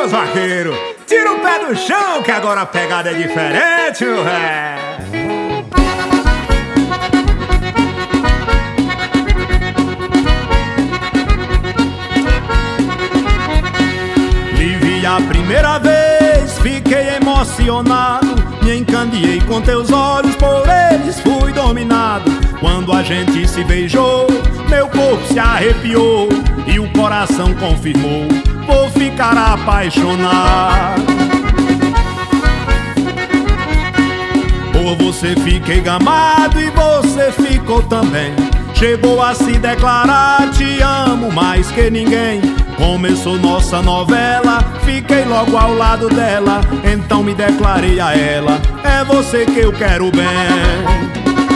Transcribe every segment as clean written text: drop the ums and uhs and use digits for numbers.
meus vaqueiros, tira o pé do chão que agora a pegada é diferente, meu velho. Lhe vi a primeira vez, fiquei emocionado, me encandeei com teus olhos, por eles fui dominado. Quando a gente se beijou, meu corpo se arrepiou e o coração confirmou, vou ficar apaixonado. Por você fiquei gamado e você ficou também. Chegou a se declarar, te amo mais que ninguém. Começou nossa novela, fiquei logo ao lado dela. Então me declarei a ela, é você que eu quero bem.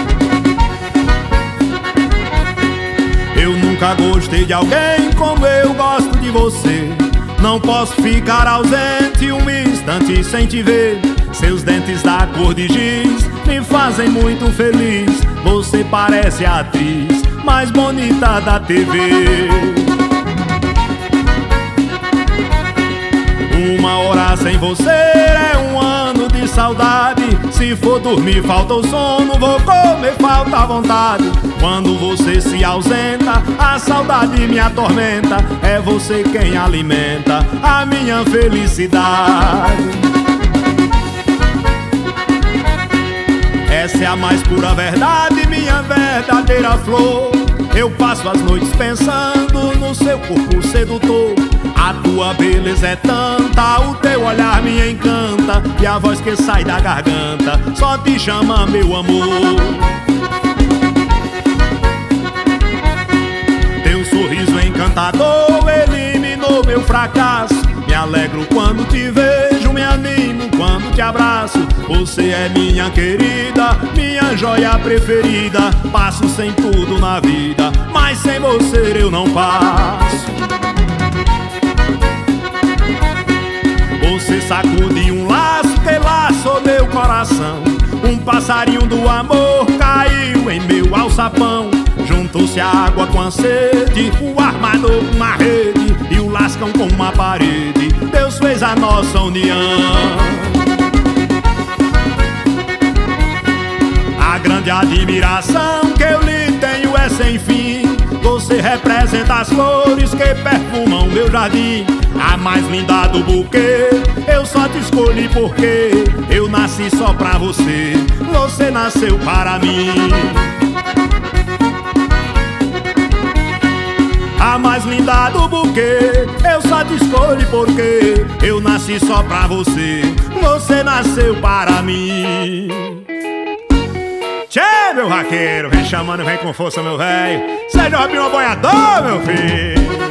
Eu nunca gostei de alguém como eu gosto de você. Não posso ficar ausente um instante sem te ver. Seus dentes da cor de giz me fazem muito feliz. Você parece a atriz mais bonita da TV. Uma hora sem você é um ano de saudade. Se for dormir falta o sono, vou comer falta a vontade. Quando você se ausenta, a saudade me atormenta. É você quem alimenta a minha felicidade. Essa é a mais pura verdade, minha verdadeira flor. Eu passo as noites pensando no seu corpo sedutor. A tua beleza é tanta, o teu olhar me encanta, e a voz que sai da garganta só te chama, meu amor. Teu sorriso encantador eliminou meu fracasso. Me alegro quando te vejo, me animo quando te abraço. Você é minha querida, minha joia preferida. Passo sem tudo na vida, mas sem você eu não passo. Você sacude um laço que laçou meu coração. Um passarinho do amor caiu em meu alçapão. Juntou-se a água com a sede, o armador com uma rede e o lascão com uma parede. Deus fez a nossa união. A grande admiração que eu lhe tenho é sem fim. Você representa as flores que perfumam meu jardim. A mais linda do buquê, eu só te escolhi porque eu nasci só pra você. Você nasceu para mim. A mais linda do buquê, eu só te escolhi porque eu nasci só pra você. Você nasceu para mim. Tchê, meu vaqueiro, vem chamando, vem com força, meu velho. Seja o Robinho Boiador, meu filho.